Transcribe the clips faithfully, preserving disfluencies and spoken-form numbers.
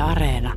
Areena.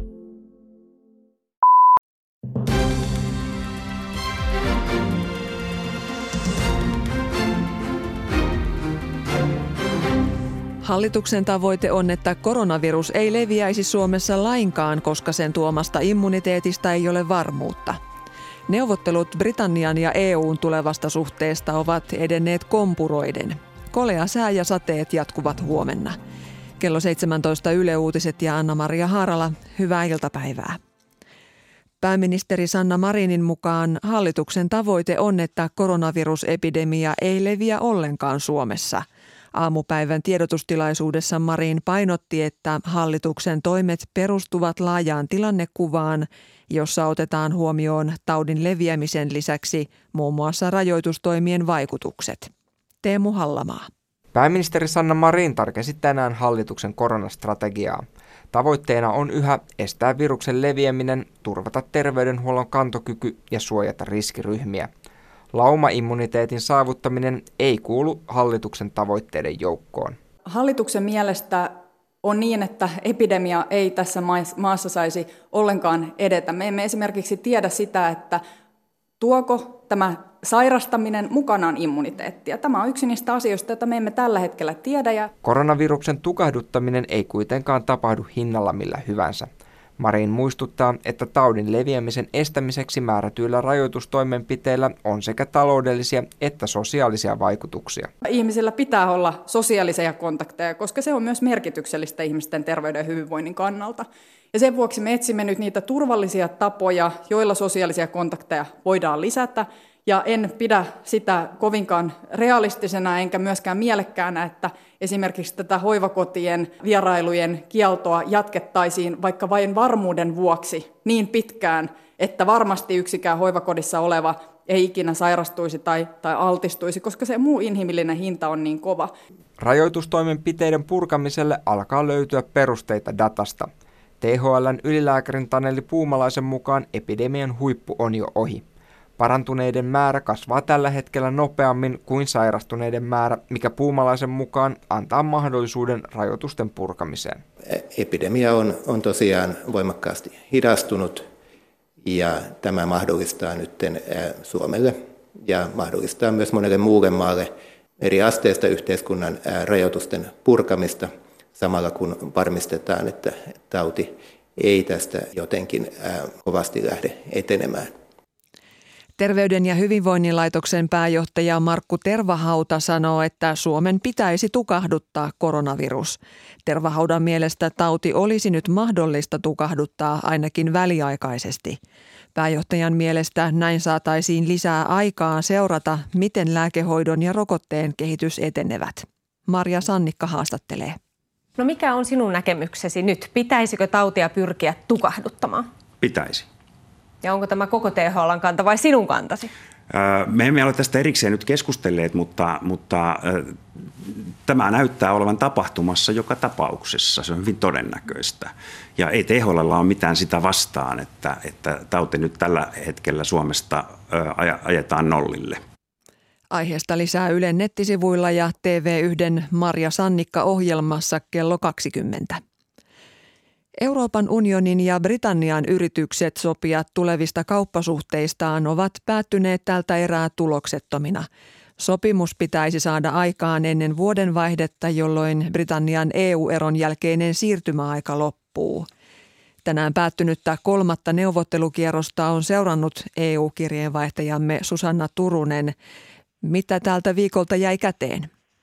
Hallituksen tavoite on, että koronavirus ei leviäisi Suomessa lainkaan, koska sen tuomasta immuniteetista ei ole varmuutta. Neuvottelut Britannian ja E U:n tulevasta suhteesta ovat edenneet kompuroiden. Kolea sää ja sateet jatkuvat huomenna. Kello seitsemäntoista Yle Uutiset ja Anna-Maria Haarala, hyvää iltapäivää. Pääministeri Sanna Marinin mukaan hallituksen tavoite on, että koronavirusepidemia ei leviä ollenkaan Suomessa. Aamupäivän tiedotustilaisuudessa Marin painotti, että hallituksen toimet perustuvat laajaan tilannekuvaan, jossa otetaan huomioon taudin leviämisen lisäksi muun muassa rajoitustoimien vaikutukset. Teemu Hallamaa. Pääministeri Sanna Marin tarkensi tänään hallituksen koronastrategiaa. Tavoitteena on yhä estää viruksen leviäminen, turvata terveydenhuollon kantokyky ja suojata riskiryhmiä. Laumaimmuniteetin saavuttaminen ei kuulu hallituksen tavoitteiden joukkoon. Hallituksen mielestä on niin, että epidemia ei tässä maassa saisi ollenkaan edetä. Me emme esimerkiksi tiedä sitä, että tuoko tämä sairastaminen mukanaan immuniteettia. Tämä on yksi niistä asioista, joita me emme tällä hetkellä tiedä. Koronaviruksen tukahduttaminen ei kuitenkaan tapahdu hinnalla millä hyvänsä. Marin muistuttaa, että taudin leviämisen estämiseksi määrätyillä rajoitustoimenpiteillä on sekä taloudellisia että sosiaalisia vaikutuksia. Ihmisillä pitää olla sosiaalisia kontakteja, koska se on myös merkityksellistä ihmisten terveyden ja hyvinvoinnin kannalta. Ja sen vuoksi me etsimme nyt niitä turvallisia tapoja, joilla sosiaalisia kontakteja voidaan lisätä. Ja en pidä sitä kovinkaan realistisena enkä myöskään mielekkäänä, että esimerkiksi tätä hoivakotien vierailujen kieltoa jatkettaisiin vaikka vain varmuuden vuoksi niin pitkään, että varmasti yksikään hoivakodissa oleva ei ikinä sairastuisi tai, tai altistuisi, koska se muu inhimillinen hinta on niin kova. Rajoitustoimenpiteiden purkamiselle alkaa löytyä perusteita datasta. T H L:n ylilääkärin Taneli Puumalaisen mukaan epidemian huippu on jo ohi. Parantuneiden määrä kasvaa tällä hetkellä nopeammin kuin sairastuneiden määrä, mikä Puumalaisen mukaan antaa mahdollisuuden rajoitusten purkamiseen. Epidemia on, on tosiaan voimakkaasti hidastunut ja tämä mahdollistaa nyt Suomelle ja mahdollistaa myös monelle muulle maalle eri asteista yhteiskunnan rajoitusten purkamista samalla kun varmistetaan, että tauti ei tästä jotenkin kovasti lähde etenemään. Terveyden ja hyvinvoinnin laitoksen pääjohtaja Markku Tervahauta sanoo, että Suomen pitäisi tukahduttaa koronavirus. Tervahaudan mielestä tauti olisi nyt mahdollista tukahduttaa ainakin väliaikaisesti. Pääjohtajan mielestä näin saataisiin lisää aikaa seurata, miten lääkehoidon ja rokotteen kehitys etenevät. Marja Sannikka haastattelee. No mikä on sinun näkemyksesi nyt? Pitäisikö tautia pyrkiä tukahduttamaan? Pitäisi. Ja onko tämä koko T H L:n kanta vai sinun kantasi? Me emme ole tästä erikseen nyt keskustelleet, mutta, mutta tämä näyttää olevan tapahtumassa joka tapauksessa. Se on hyvin todennäköistä. Ja ei T H L:lla ole mitään sitä vastaan, että, että tauti nyt tällä hetkellä Suomesta ajetaan nollille. Aiheesta lisää Ylen nettisivuilla ja T V yksi Marja Sannikka-ohjelmassa kello kaksikymmentä. Euroopan unionin ja Britannian yritykset sopia tulevista kauppasuhteistaan ovat päättyneet tältä erää tuloksettomina. Sopimus pitäisi saada aikaan ennen vuodenvaihdetta, jolloin Britannian E U-eron jälkeinen siirtymäaika loppuu. Tänään päättynyttä kolmatta neuvottelukierrosta on seurannut E U-kirjeenvaihtajamme Susanna Turunen. Mitä tältä viikolta jäi käteen?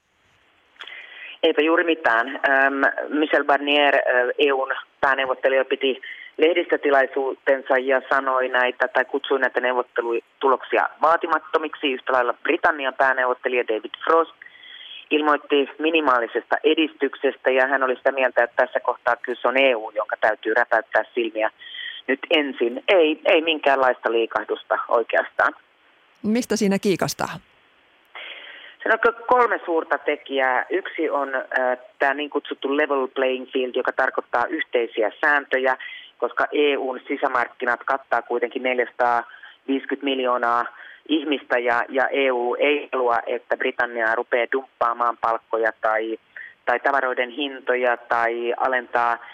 Eipä juuri mitään. Ähm, Michel Barnier, äh, E U:n pääneuvottelija, piti lehdistötilaisuutensa ja sanoi näitä tai kutsui näitä neuvottelutuloksia vaatimattomiksi. Yhtä lailla Britannian pääneuvottelija David Frost ilmoitti minimaalisesta edistyksestä ja hän oli sitä mieltä, että tässä kohtaa kyllä se on E U, jonka täytyy räpäyttää silmiä nyt ensin. Ei, ei minkäänlaista liikahdusta oikeastaan. Mistä siinä kiikastaa? Siinä on kolme suurta tekijää. Yksi on äh, tämä niin kutsuttu level playing field, joka tarkoittaa yhteisiä sääntöjä, koska E U:n sisämarkkinat kattaa kuitenkin neljäsataaviisikymmentä miljoonaa ihmistä ja, ja E U ei halua, että Britannia rupeaa dumppaamaan palkkoja tai, tai tavaroiden hintoja tai alentaa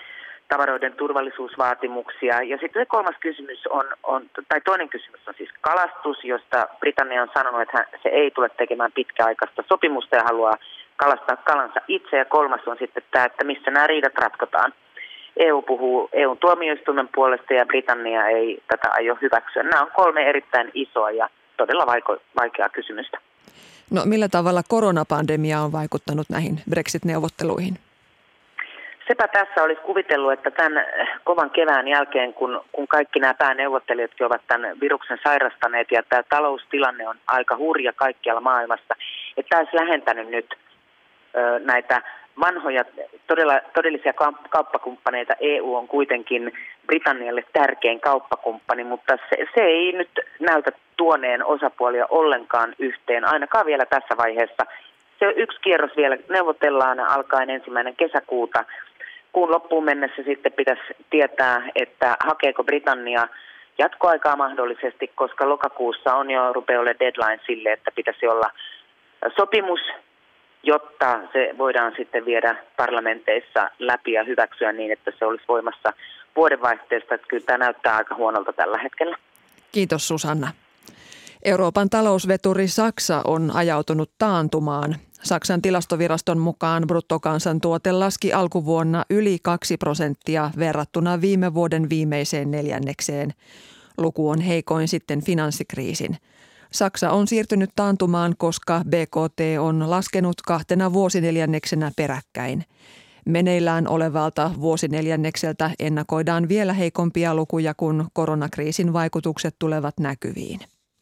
tavaroiden turvallisuusvaatimuksia. Ja sitten se kolmas kysymys on, on, tai toinen kysymys on siis kalastus, josta Britannia on sanonut, että se ei tule tekemään pitkäaikaista sopimusta ja haluaa kalastaa kalansa itse. Ja kolmas on sitten tämä, että missä nämä riidat ratkotaan. E U puhuu E U:n tuomioistuimen puolesta ja Britannia ei tätä aio hyväksyä. Nämä on kolme erittäin isoa ja todella vaikeaa kysymystä. No millä tavalla koronapandemia on vaikuttanut näihin Brexit-neuvotteluihin? Sepä tässä olisi kuvitellut, että tämän kovan kevään jälkeen, kun, kun kaikki nämä pääneuvottelijatkin ovat tämän viruksen sairastaneet ja tämä taloustilanne on aika hurja kaikkialla maailmassa, että tämä olisi lähentänyt nyt ö, näitä vanhoja todella, todellisia kauppakumppaneita. E U on kuitenkin Britannialle tärkein kauppakumppani, mutta se, se ei nyt näytä tuoneen osapuolia ollenkaan yhteen, ainakaan vielä tässä vaiheessa. Se yksi kierros vielä neuvotellaan alkaen ensimmäinen kesäkuuta. Kuun loppuun mennessä sitten pitäisi tietää, että hakeeko Britannia jatkoaikaa mahdollisesti, koska lokakuussa on jo rupeaa olemaan deadline sille, että pitäisi olla sopimus, jotta se voidaan sitten viedä parlamenteissa läpi ja hyväksyä niin, että se olisi voimassa vuodenvaihteesta. Että kyllä tämä näyttää aika huonolta tällä hetkellä. Kiitos Susanna. Euroopan talousveturi Saksa on ajautunut taantumaan. Saksan tilastoviraston mukaan bruttokansantuote laski alkuvuonna yli kaksi prosenttia verrattuna viime vuoden viimeiseen neljännekseen. Luku on heikoin sitten finanssikriisin. Saksa on siirtynyt taantumaan, koska B K T on laskenut kahtena vuosineljänneksenä peräkkäin. Meneillään olevalta vuosineljännekseltä ennakoidaan vielä heikompia lukuja, kun koronakriisin vaikutukset tulevat näkyviin.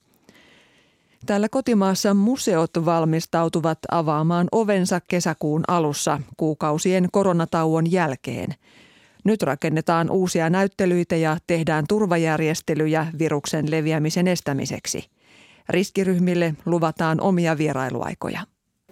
Täällä kotimaassa museot valmistautuvat avaamaan ovensa kesäkuun alussa kuukausien koronatauon jälkeen. Nyt rakennetaan uusia näyttelyitä ja tehdään turvajärjestelyjä viruksen leviämisen estämiseksi. Riskiryhmille luvataan omia vierailuaikoja.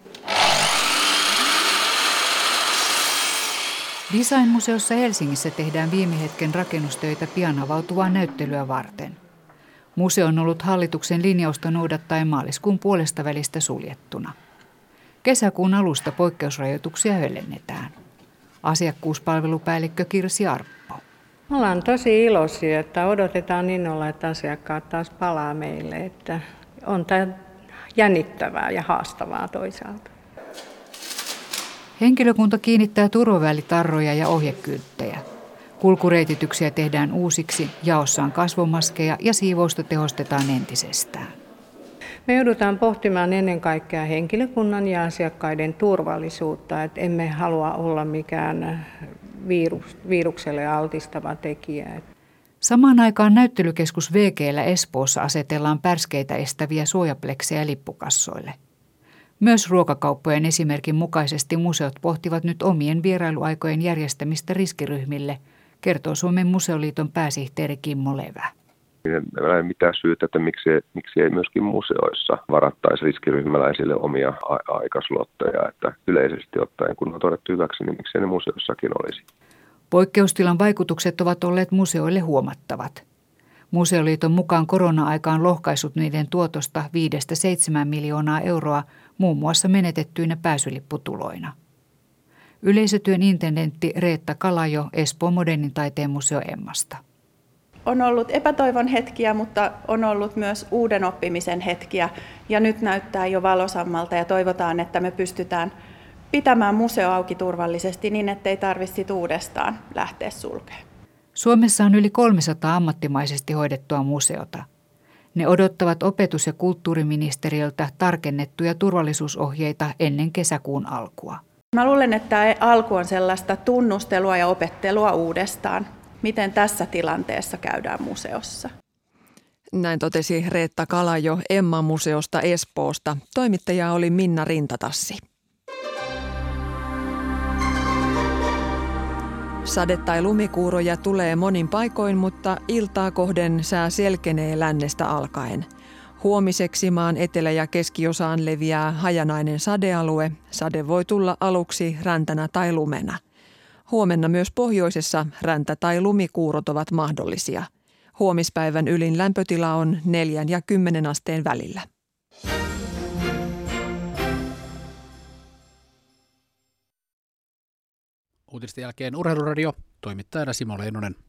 Design-museossa Helsingissä tehdään viime hetken rakennustöitä pian avautuvaa näyttelyä varten. Museo on ollut hallituksen linjausta noudattaen maaliskuun puolesta välistä suljettuna. Kesäkuun alusta poikkeusrajoituksia höllennetään. Asiakkuuspalvelupäällikkö Kirsi Arppo. Ollaan tosi iloisia, että odotetaan innolla, että asiakkaat taas palaa meille. Että on tämä jännittävää ja haastavaa toisaalta. Henkilökunta kiinnittää turvavälitarroja ja ohjekylttejä. Kulkureitityksiä tehdään uusiksi, jaossa on kasvomaskeja ja siivousta tehostetaan entisestään. Me joudutaan pohtimaan ennen kaikkea henkilökunnan ja asiakkaiden turvallisuutta. Että emme halua olla mikään virus, virukselle altistava tekijä. Samaan aikaan näyttelykeskus V G:llä Espoossa asetellaan pärskeitä estäviä suojapleksejä lippukassoille. Myös ruokakauppojen esimerkin mukaisesti museot pohtivat nyt omien vierailuaikojen järjestämistä riskiryhmille, kertoo Suomen museoliiton pääsihteeri Kimmo Levä. Ei ole mitään syytä, että miksi, miksi ei myöskin museoissa varattaisi riskiryhmäläisille omia a- aikaslotteja. Että yleisesti ottaen, kun on todettu hyväksi, niin miksi ne museossakin olisi. Poikkeustilan vaikutukset ovat olleet museoille huomattavat. Museoliiton mukaan korona-aika on lohkaissut niiden tuotosta viidestä seitsemään miljoonaa euroa muun muassa menetettyinä pääsylipputuloina. Yleisötyön intendentti Reetta Kalajo Espoon modernin taiteen museo Emmasta. On ollut epätoivon hetkiä, mutta on ollut myös uuden oppimisen hetkiä ja nyt näyttää jo valosammalta ja toivotaan, että me pystytään pitämään museo auki turvallisesti niin, ettei tarvitse uudestaan lähteä sulkemaan. Suomessa on yli kolmesataa ammattimaisesti hoidettua museota. Ne odottavat opetus- ja kulttuuriministeriöltä tarkennettuja turvallisuusohjeita ennen kesäkuun alkua. Mä luulen, että tämä alku on sellaista tunnustelua ja opettelua uudestaan. Miten tässä tilanteessa käydään museossa? Näin totesi Reetta Kalajo Emma-museosta Espoosta. Toimittaja oli Minna Rintatassi. Sade- tai lumikuuroja tulee monin paikoin, mutta iltaa kohden sää selkenee lännestä alkaen. Huomiseksi maan etelä- ja keskiosaan leviää hajanainen sadealue. Sade voi tulla aluksi räntänä tai lumena. Huomenna myös pohjoisessa räntä- tai lumikuurot ovat mahdollisia. Huomispäivän ylin lämpötila on neljän ja kymmenen asteen välillä. Uutisten jälkeen Urheiluradio. toimittajana Simo Leinonen.